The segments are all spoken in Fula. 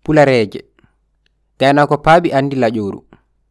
Pulareeje. Gaynako paabi andi laƴoru.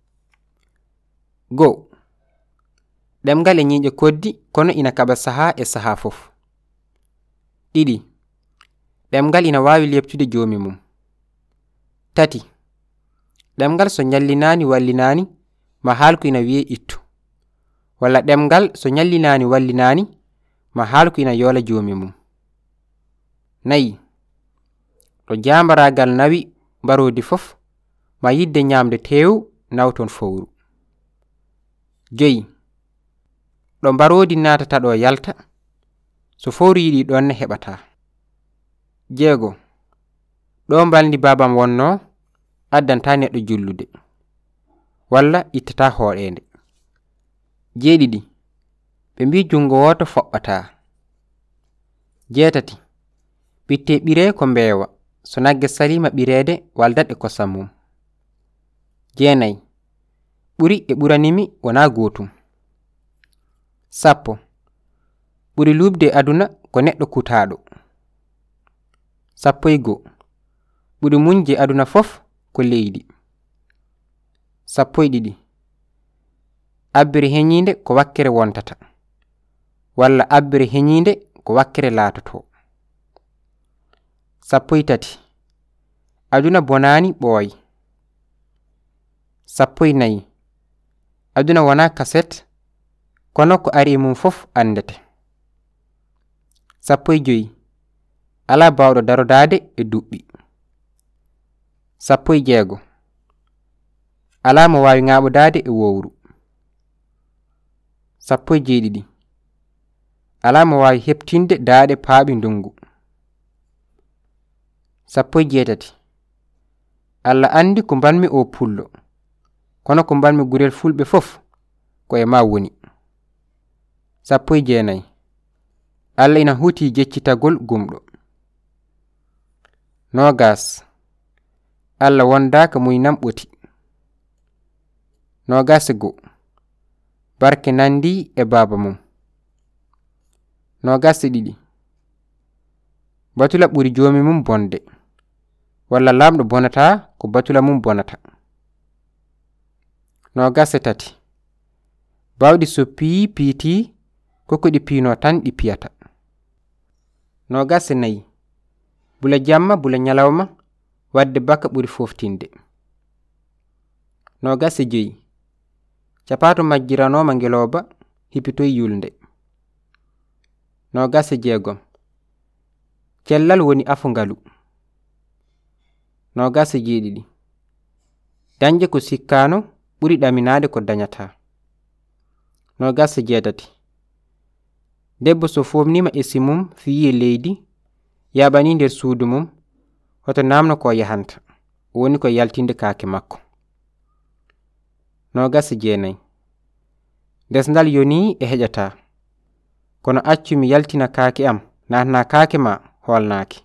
Go. Ɗemgal e ñiiƴe koddi kono ina kaɓa saha e saha fof. Ɗiɗi. Ɗemgal ina waawi leptude joomi mum. Tati. Ɗemgal so ñallinaani wallinaani ma haalku ina wi'e ittu. Walla ɗemgal so ñallinaani wallinaani ma haalku ina yoola joomi mum. Nayi. To jaambaragal nawi mbaroodi fof ma yidde ñaamde teew nawton fowru. Joyi. Ɗo mbaroodi naatata ɗo yalta so fowru yiɗi ɗonne heɓata. Jeego. Ɗo mbalndi baabam wonno addanta neɗɗo jullude walla ittata hooɗeende. Jeeɗiɗi. Ɓe mbi jungo woto foɓɓata. Jeetati. Bitte ɓiree ko mbeewa so nagge salima ɓireede waldat e kosam mum. Jeenayi. Ɓuri e ɓuranimi wona gootum. Sappo. Ɓuri luubde aduna ko neɗɗo kutaaɗo. Sappo e go. Ɓuri muñje aduna fof ko leydi. Sappo e ɗiɗi. Abbere heñiinde ko wakkere wontata walla abbere heñiinde ko wakkere laatoto. Sappo e tati. Aduna bonaani ɓooyi. Sappo e nayi. Aduna wona kaset kono ko ari mum fof andete. Sappo e joyi. Ala bawɗo darodaade e duɓɓi. Sappo e jeego. Ala mo waawi ŋaaɓodaade e wowru. Sappo e jeeɗiɗi. Ala mo waawi heɓtinde daaɗe paaɓi ndungu. Sappo e jeetati. Allah andi ko mbanmi o pullo kono ko mbanmi gurel fulɓe fof ko e ma woni. Sappo e jeenayi. Allah ina huuti jeccitagol gumɗo. Nogas. Allah wondaka muynam ɓoti. Nogas e go. Barke nandi e baaba mum. Nogas e ɗiɗi. Batula ɓuri joomi mum bonde walla lamɗo bonata ko batula mum bonata. Nogas e tati. Bawɗi so piiti koko ɗi piino tan ɗi piyata. Nogas e nayi. Bula jamma bula ñalawma wadde baka ɓuri foftinde. Nogas e joyi. Capato majjiranoma ngeloba hipitoy yulnde. Nogas e jeegom. Cellal woni afungalu. Nogas e jeeɗiɗi. Dañde ko sikkano ɓuri ɗaminade ko dañata. Nogas e jeetati. Debbo so fomnima esi mum fiyi leydi yaɓani nder suudu mum hoto namno ko yahanta woni ko yaltinde kaake makko. Nogas e jeenayi. Desdal yoni e heƴata kono accu mi yaltina kaake am natna kaake ma holnaaki.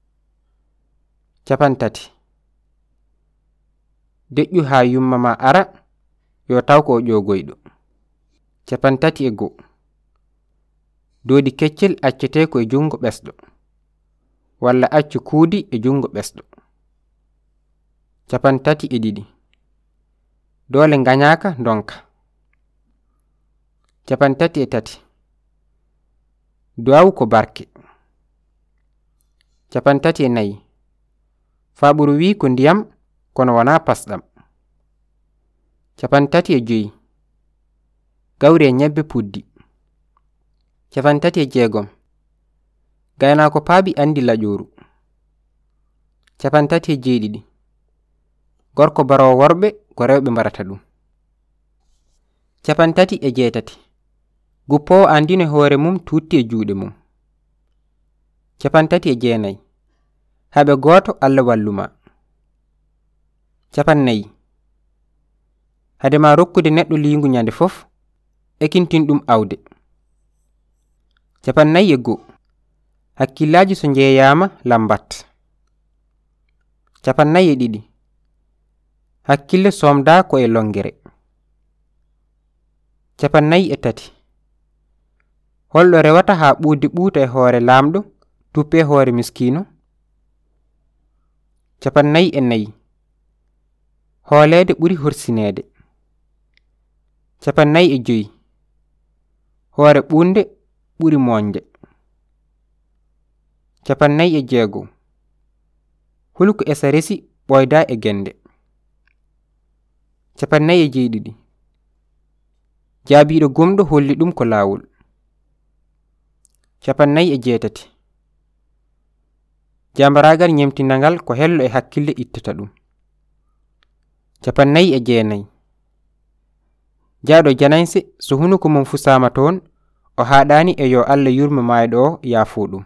Capantati. Deƴƴu ha yumma ma ara yo taw ko ƴogoyɗo. Capantati e go. Doodi keccel accete ko e jungo ɓesɗo walla accu kuudi e jungo ɓesɗo. Capantati e ɗiɗi. Doole ngañaaka donka. Capantati e tati. Duwawu ko barke. Capantati e nayi. Faaɓuru wi ko ndiyam kono wona pasɗam. Capantati e joyi. Gawri e ñebbe puddi. Capantati e jeegom. Gaynako paabi andi laƴoru. Capantati e jeeɗiɗi. Gorko barowo worɓe ko rewɓe mbarata ɗum. Capantati e jeetati. Guppowo andino hoore mum tutti e juuɗe mum. Capantati e jeenayi. Haɓe gooto Allah walluma. Capannayi. Hadema rokkude neɗɗo liingu ñande fof ekintin ɗum awde. Capannayi e go. Hakkillaji so jeeyama lambat. Capannayi e ɗiɗi. Hakkille somda ko e longere. Capannayi e tati. Holɗo rewata ha ɓuudi ɓuuta e hoore lamɗo tuppe hoore miskino. 44 hooleede ɓuri horsineede. 45 hoore ɓuunde ɓuri moƴƴe. 46 hulko esa resi ɓoyda e gende. 47 jaabiiɗo gomɗo holli ɗum ko laawol. 48 jambaraagal ñemtinangal ko hello e hakkille ittata ɗum. 49 jaaɗo janayse so hunuko mum fusaama toon o haaɗaani e yo Allah yurmo maayɗo o yaafoo ɗum.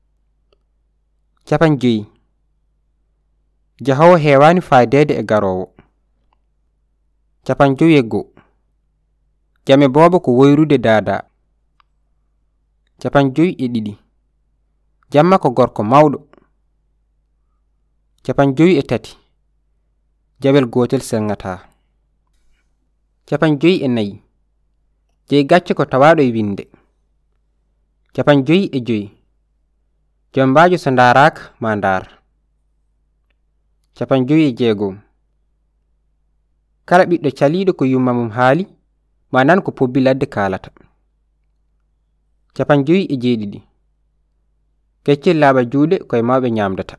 50 jahowo heewaani faydeede e garoowo. 51 jame boobo ko woyrude daadaa. 52 jamma ko gorko mawɗo. 53 jawel gootel selŋataa. 54 jey gacce ko tawaaɗo e winde. 55 jombaajo so ndaaraaka ma ndaar. 56 kala ɓiɗɗo caliiɗo ko yumma mum haali ma nan ko pobbi ladde kaalata. 57 keccel laaɓa juuɗe koye mawɓe ñaamdata.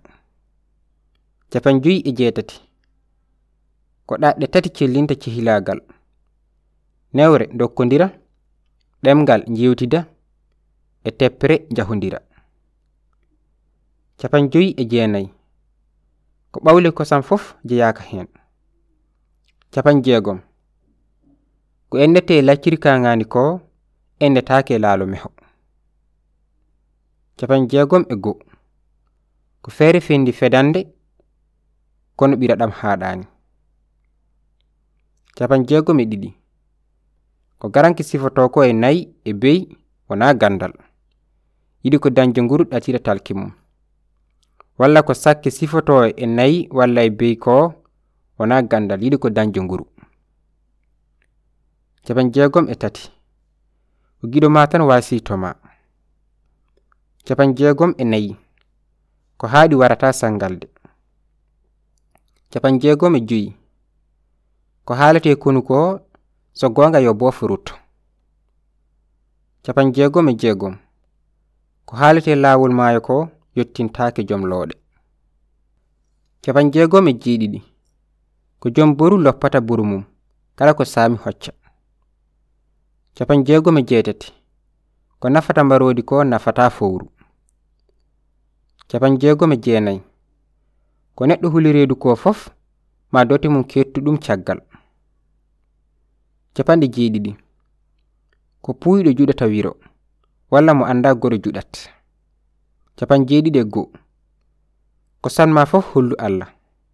58 ko ɗaɗɗe tati cellinta cehilaagal: newre dokkondira, ɗemgal njiwtida, e teppere njahondira. 59 ko ɓawle kosam fof jeyaaka heen. 60 ko ennete lacciri kaŋaani ko ennetaake laalo meho. 61 ko feere fendi fedande kono ɓiraɗam haaɗaani. 62 ko garanki sifoto ko e nayi e bey wona gandal, yiɗi ko dañjo nguru ɗatira talki mum. walla ko sakke sifoto e nayi walla e bey ko wona gandal, yiɗi ko dañjo nguru. 63 ko giɗo ma tan waasi toma. 64 ko haaɗi warata sangalde. 65 ko haalete konu ko so gonga yo boof rutto. 66 ko haalete laawol maayo ko yottintaake jom looɗe. 67 ko jom boru loppata buru mum kala ko saami hocca. 68 ko nafata mbaroodi ko nafata fowru. 69 ko neɗɗo hulireedu ko fof ma dote mum kettuɗum caggal. 70 ko puuyɗo juɗata wiro walla mo anda goro juɗat. 71 ko sanma fof hollu Allah.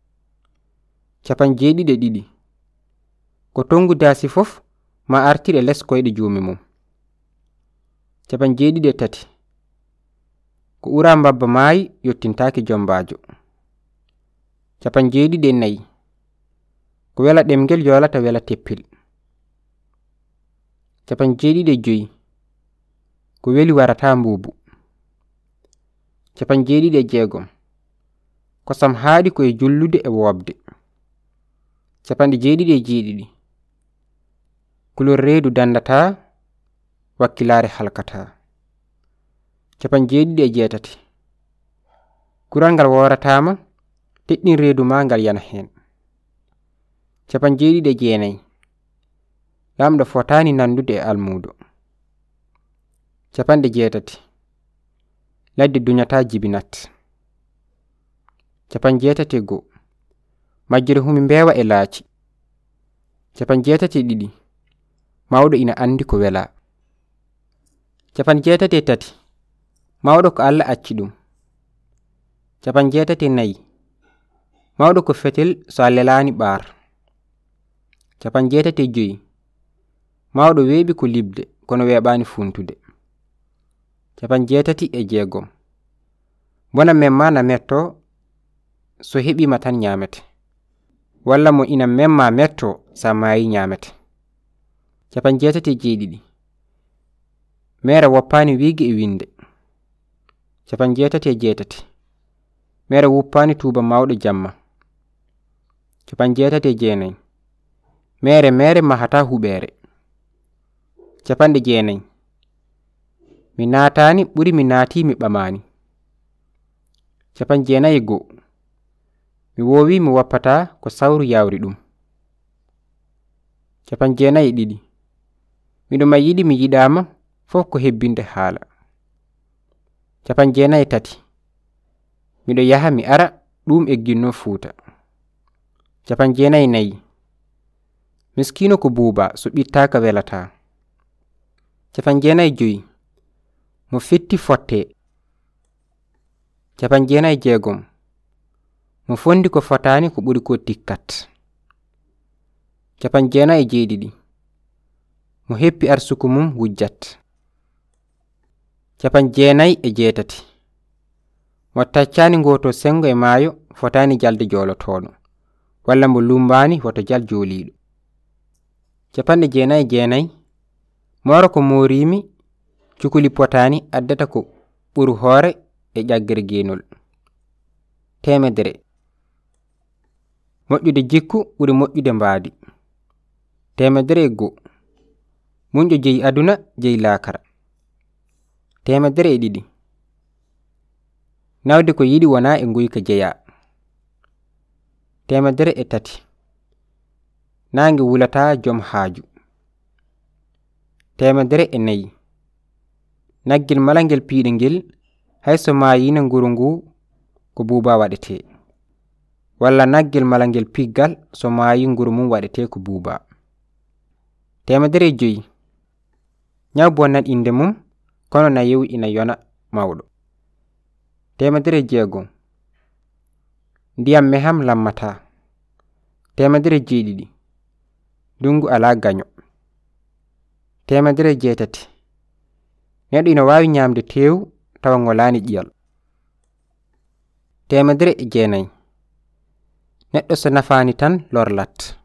72 ko tongu daasi fof ma artire les koyɗe juumi mum. 73 ko ura mbabba maayi yottintaake jombaajo. 74 ko wela ɗemgel yoolata wela teppil. 75 ko weli warata mbuubu. 76 kosam haaɗi koye jullude e woobde. 77 kulol reedu dandata wakkilaare halkata. 78 kural ngal woratama teɗɗin reedu ma ngal yana heen. 79 lamɗo fotani nandude e almuudo. 80 ladde duñata jibinat. 81 majjere humi mbeewa e laaci. 82 mawɗo ina andi ko wela. 83 mawɗo ko Allah acci ɗum. 84 mawɗo ko fetel so a lelaani ɓaar. 85 mawɗo weeɓi ko libde kono weeɓaani funtude. 86 bona memma na metto so heɓima tan ñamete, walla mo ina memma metto sa maayi ñamete. 87 mere woppani wiige e winde. 88 mere wuppani tuuba mawɗo jamma. 89 mere mahata huɓere. 90 mi naatani ɓuri mi naati mi ɓamani. 91 mi wowi mi wappata ko sawru yawri ɗum. 92 miɗo ma yiɗi mi yiɗama fof ko hebbinde haala. 93 miɗo yaha mi ara ɗum egginno Fuuta. 94 miskino ko buuba so ɓittaka welata. 95 mo fetti fotte. 96 mo fondi ko fotani ko ɓuri ko tikkat. 97 mo heppi arsuku mum wujjat. 98 mo taccani ngoto sengo e maayo fotani jalde jolotono walla mo lumbani woto jal joliɗo. 99 moro ko morimi cukuli potani addata ko ɓuru hoore e ƴaggere genol. 100 moƴƴude jikku ɓuri moƴƴude mbaadi. 101 munƴo jeyi aduna jeyi laakara. 102 nawde ko yiɗi wona e nguyka jeya. 103 nange wulata jom haaju. 104 naggel mala ngel piiɗe ngel hayso mayina nguru ngu ko buuba waɗete walla naggel mala ngel piggal so mayi nguru mum waɗete ko buuba. 105 nyaw bonnan inde mum kono na yewu ina yona mawɗo. 106 ndiyam meham lammata. 107 dungu ala gaño. 108 neɗɗo ina wawi ñamde tew tawa ngolani ƴiyal. 109 neɗɗo so nafani tan lorlat.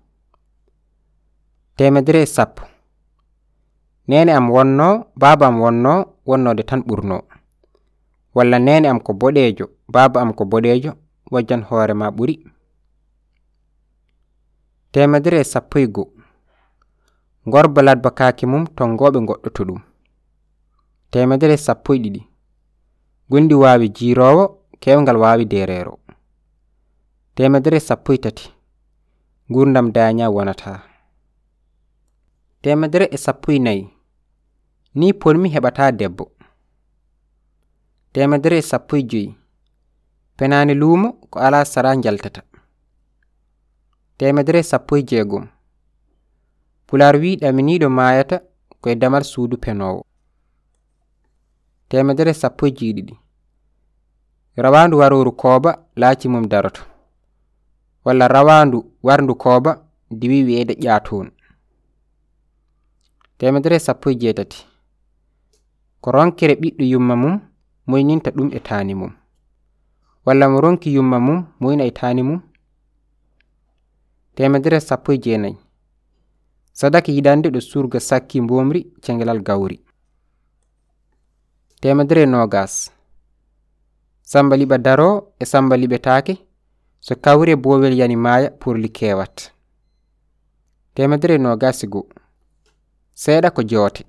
110 nene am wonno baba am wonno wonnode tan ɓurno walla nene am ko boɗejo baba am ko boɗejo wajjan hoore ma ɓuri. 111 ngorba ladba kaake mum tongoɓe goɗɗoto ɗum. 112 gundi wawi jirowo kewgal wawi derero. 113 gurdam daña wonata. 114 ni polmi heɓata debbo. 115 penani luumo ko ala sara jaltata. 116 pular wi ɗaminiɗo mayata koye damar suudu penowo. 112 rawandu waroru kooba laaci mum daroto walla rawandu warndu kooba diwi wi'ede ƴaatoon. 118 ko ronkere ɓiɗɗo yumma mum moyninta ɗum e taani mum walla mo ronki yumma mum moyna e taani mum. 119 sadaka yidande ɗo surga sakki mbomri cengelal gawri. 120 samba liɓa daro e samba liɓetaake so kawre boowel yani maaya purli kewat. 121 seeɗa ko joote.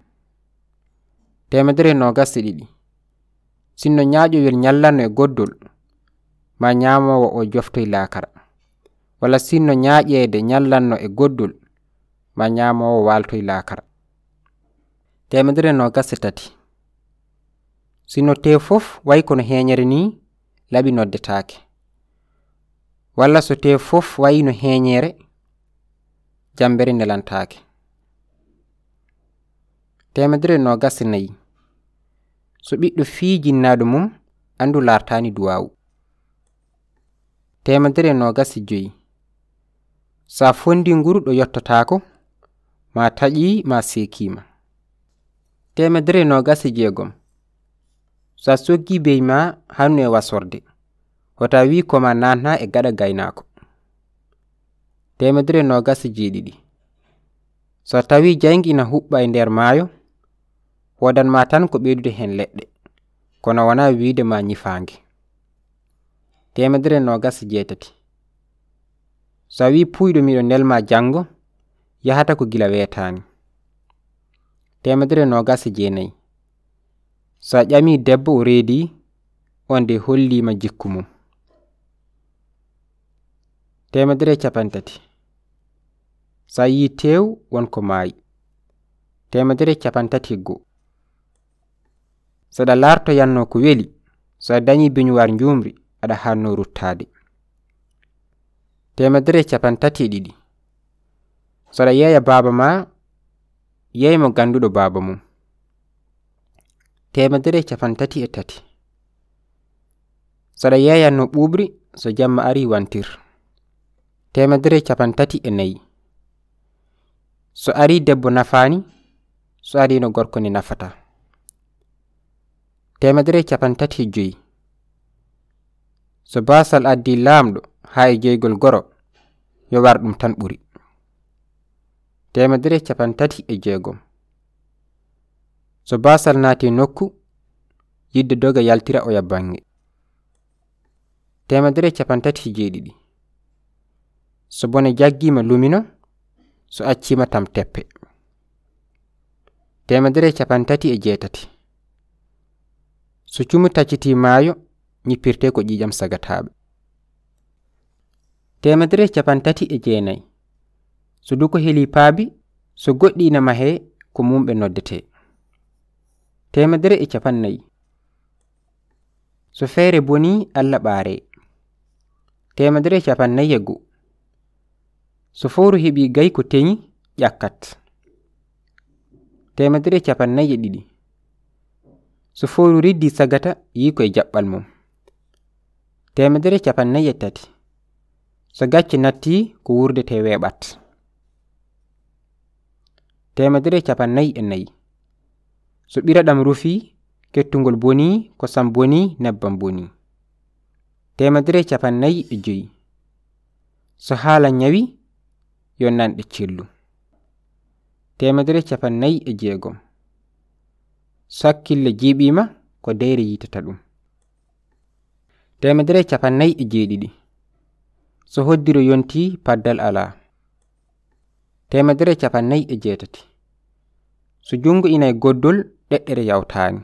122 sinno ñaaƴowel ñallanno e goddol ma ñaamowo o joftoy laakara walla sinno ñaaƴeede ñallanno e goddol ma ñaamowo waaltoy laakara. 123 sinno te fof way kono heeñere ni laɓi noddetaake walla so te fof wayi no heeñere jambere nelantaake. 124 so ɓiɗɗo fii jinnaɗo mum andu lartani duwawu. 125 sa fondi nguru ɗo yottotako ma taƴi ma sekima. 126 sa soggi bey ma hannu e wasorde hota wi koma nanna e gaɗa gaynako. 127 so tawi jangi ina huɓɓa e nder maayo wodan ma tan ko ɓeydude hen leɗɗe kono wona wiide ma ñifange. 128. So a wi puyɗo miɗo nelma jango yahata ko gila wetani. 129. So a ƴami debbo o reedi on de hollima jikku mum. 130. So a yi tew wonko maayi. 131. So ɗa larto yanno ko weli, so a dañi beñuwar njumri aɗa hanno ruttade. 132. So ɗa yeeya baba ma, yeeymo ganduɗo baba mum. 133. So ɗa yeeyanno ɓuɓri, so jamma ari wantir. 134. So ari debbo nafani, so ari no gorko ni nafata. 135. So basal addi lamɗo ha e jeygol goro, yo war ɗum tan ɓuri. 136. So basal naati nokku, yidde doga yaltira o yabbange. 137. So bone jaggima lumino, so accima tam teppe. 138. So cumu tacciti maayo, ñippirte ko ƴiƴam sagataɓe. 139. So duko heli paabi, so goɗɗi ina mahe ko mumɓe noddete. 140. So feere boni Allah ɓaare. 141. So fowru heɓi gay ko teñi ƴakkat. 142. So fowru riddi sagata yi koye jaɓɓal mum. 143. So gacce natti ko wurdete weeɓat. 144. So ɓiraɗam rufi kettungol boni kosam boni nebbam boni. 145. So haala ñawi yo nanɗe cellu. 146. So hakkille jiiɓima ko deyre yitata ɗum. 147. So hoddiro yonti paddal ala. 148. So jungo ina e goddol ɗeɗɗere yawtani.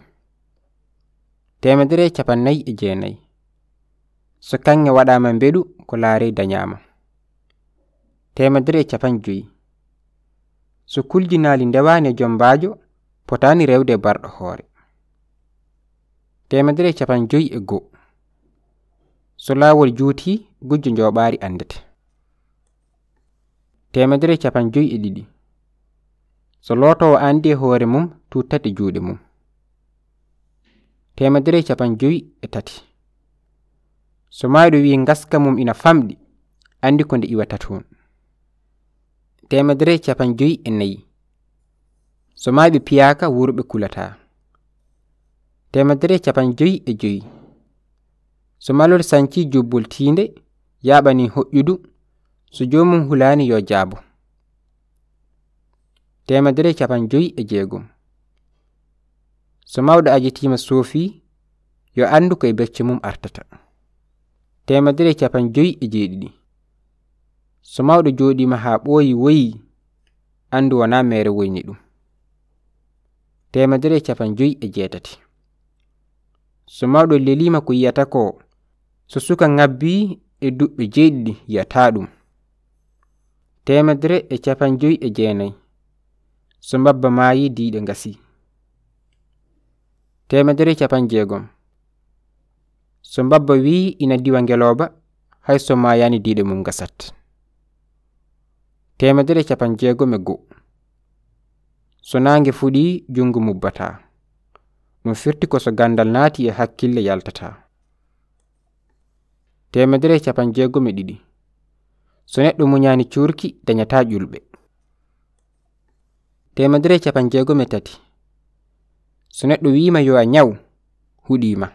149. So kanŋe waɗama mbeɗu ko laare dañama. 150. So kuljinali ndewani jombajo potani rewde barɗo hoore. 151. So laawol juuti gujjo njoɓaari andete. 152. So lootowo andi hoore mum tuttati juuɗe mum. 153. So mayɗo wi ngaska mum ina famɗi andi ko nde iwata toon. 154. So mayɓe piyaka wurɓe kulata. 155. So malol sanci jubbol tiinde yaɓani hoƴƴudu, so jomum hulani yo jaabo. 156. So mawɗo ajitima soofi yo andu koye becce mum artata. 157. So mawɗo jooɗima ha ɓooyi woyi andu wona mere woyni ɗum. 158. So mawɗo lelima ko yiyata ko, so suka ngabbi e duɓɓe jeeɗiɗi yiyata ɗum. 159. So mbabba maayi diiɗe ngasi. 160. So mbabba wi ina diwa ngeloba hay so mayani diiɗe mum ngasat. 161. So nange fuɗi jungo mubbata, ɗum firti ko so gandal naati e hakkille yaltata. 162. So neɗɗo muñani curki dañata ƴulɓe. 163. So neɗɗo wima yo a ñaw huɗima.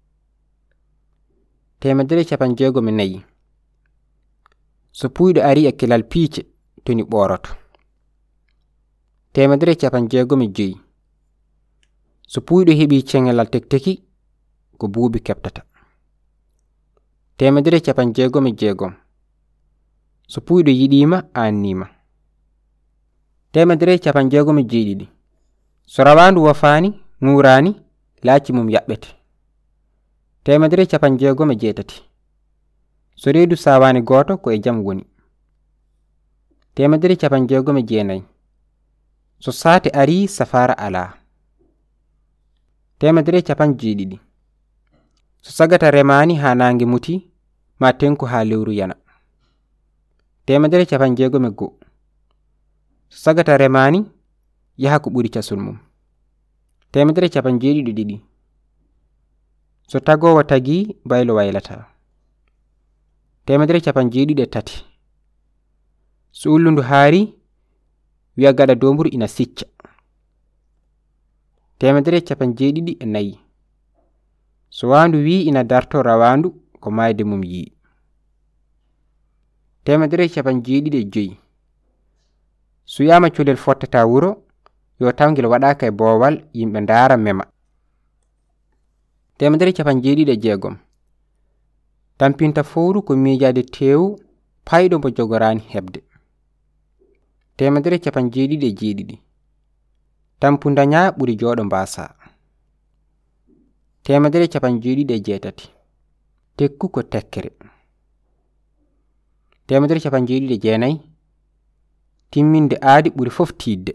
164. So puyɗo ari e kelal piice toni ɓoroto. 165. So puyɗo heɓi cengelal tekteki ko buubi keɓtata. 166. So puyɗo yiɗima annima. 167. So rawandu wofani ngurani laaci mum yaɓɓete. 168. So reedu sawani goto ko e jam woni. 169. So saate ari safara ala. 170. So sagata remani ha nange muti ma tenku ha lewru yana. 171. So sagata remani yaha ko ɓuri casul mum. 172. So tagowo tagi baylo waylata. 173. So ullundu haari wi'a gada domburu ina sicca. 174. So wandu wi ina darto rawandu ko mayde mum yi. 175. So yama culel fottata wuro yo tawgel waɗaka e boowal yimɓe ndaara mema. 176. Tampinta fowru ko miijade tewu payɗo mo jogorani hebde. 177. Tampunda nya ɓuri jooɗo mbasa. 178. Tekku ko tekkere. 179. Timminde aadi ɓuri fof tiidde.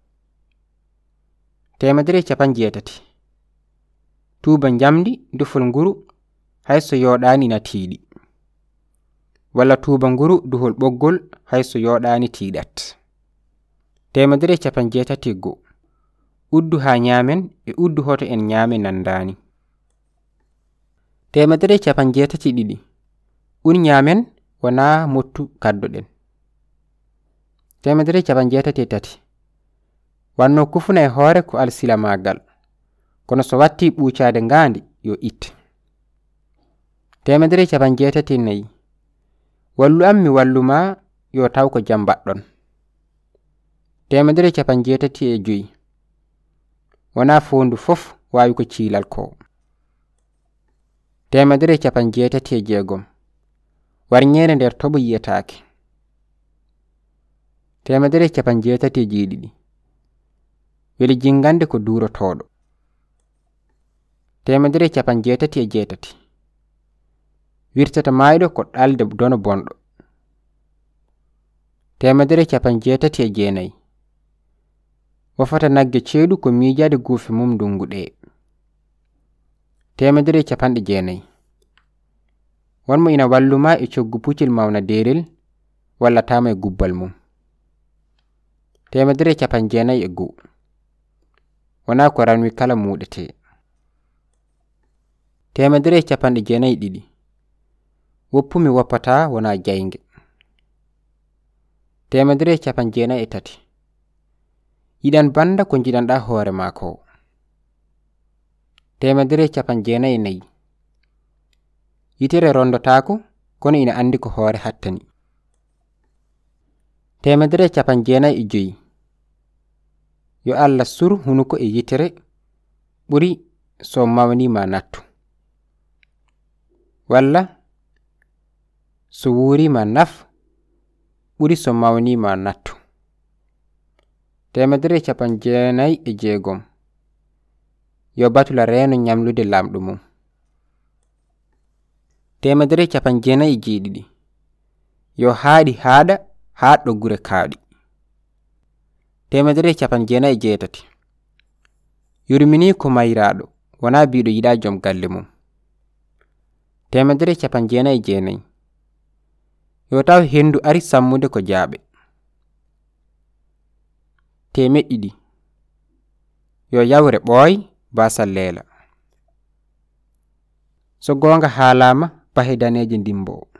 180. Tuuba njamdi dufol nguru hayso yoɗani na tiiɗi. Walla tuuba nguru duhol ɓoggol hayso yoɗani tiiɗat. 181. Uddu ha nyamen e uddu hoto en nyame nandani. 182. Un nyamen wana mottu kaddoɗen. 183. Wanno kufuna e hoore ko alsila magal, kono so watti ɓuucade ngandi yo it. 184. Wallu am mi walluma yo taw ko jam baɗɗon. 185. Wana fondu fof wawi ko ciilal ko. 186. Warñere nder toɓo yiyataake. 187. Weli jingande ko durotoɗo. 188. Wirtata mayɗo ko ɗalde dono bonɗo. 189. Wofata nagge ceeɗu ko miijade guufe mum ndungu ɗe. 190. Wonmo ina walluma e coggu puccel mawna derel walla tama e gubbal mum. 191. Wana ko ranwi kala muɗete. 192. Woppumi woppata wona jaynge. 193. Yiɗan banda ko jiɗanɗa hoore maako. 194. Yitere rondotako kono ina andi ko hoore hattani. 195. Yo Allah sur hunuko e yitere ɓuri so mawnima nattu. Walla so wuurima naf ɓuri so mawnima nattu. 196. Yo batula reeno nyamlude lamɗo mum. 197. Yo haaɗi haaɗa haɗɗo gure kaaɗi. 198. Yurmini ko mayraɗo wona biɗo yiɗa jom galle mum. 199. Yo taw hendu ari sammude ko jaaɓe. 200. Yo yawre ɓooy basal leela. So gonga haalama bahe daneje ndimbo.